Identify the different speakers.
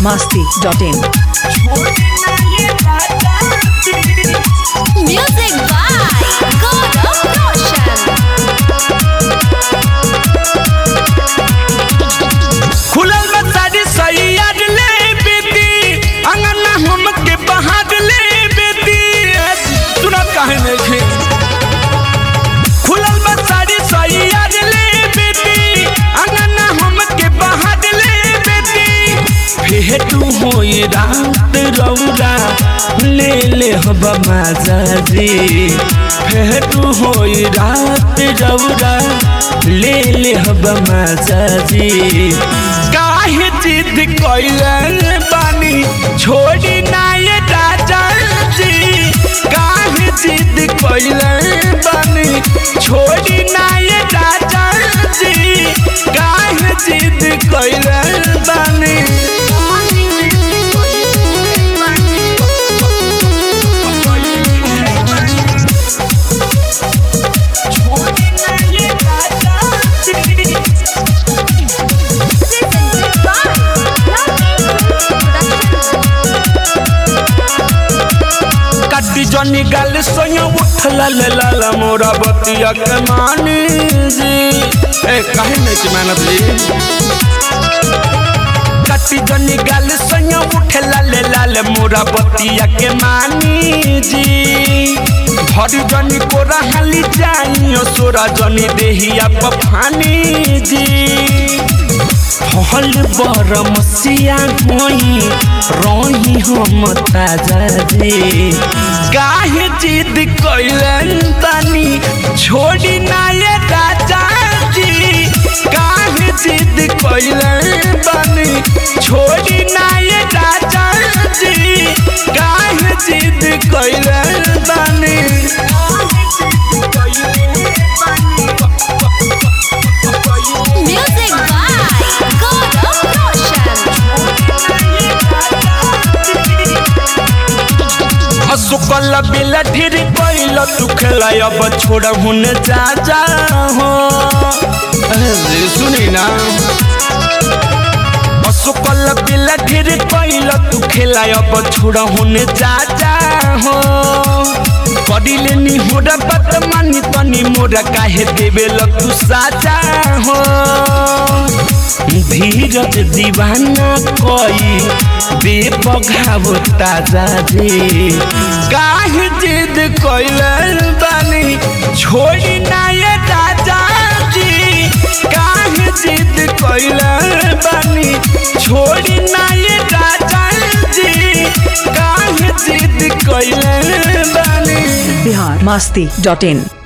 Speaker 1: biharmasti.in.
Speaker 2: Music by Gaurav Roshan.
Speaker 3: खुलल बसारी सैयाद ले बेटी अंगना हम के बहाद ले बेटी सुना काहे नहीं खुलल बसारी सैयाद ले बेटी अंगना हम के बहाद ले बेटी फेटू होई रात रौरा ले ले हब माजा जी फेटू होई रात रौरा ले ले हब माजा जी काहे जिद कइलन बानी छोड़ी ना ये राजा जी काहे जिद कइलन बानी छोड़ी ना ये राजा जी काहे जिद कइलन बानी जनी गल सोया उठला ले लाला मोरा बतिया के मानी जी ए काहे नहीं की मेहनत जी कटी जनी गल सोया उठला ले लाला मोरा बतिया के मानी जी भरी जनी को रहली जाइयो सोरा जनी देहिया पफानी जी हल बरमसिया होई रही हम ताजा जी काहे जिद कइलन तनी छोड़ी ना ये राजा जी काहे जिद कइलन तनी छोड़ी ना ये राजा जी काहे जिद कइलन तनी
Speaker 2: Music by Gaurav Roshan.
Speaker 3: असुकल बिल ढेर कइल तू खेलाय अब छोड़ हुन जा जा हो सुनी ना असुकल बिल ढेर कइल तू खेलाय अब छोड़ हुन जा जा हो कडिले नी होरा बात मानी तनी मोरा काहे देबे ल तू साजा हो धीरज दीवाना कोई बेपघाव ताजा जी काहे जिद कइलन बानी छोड़ी ना ये राजा जी काहे जिद कइलन बानी छोड़ी ना ये राजा जी काहे जिद कइलन बानी
Speaker 1: biharmasti.in.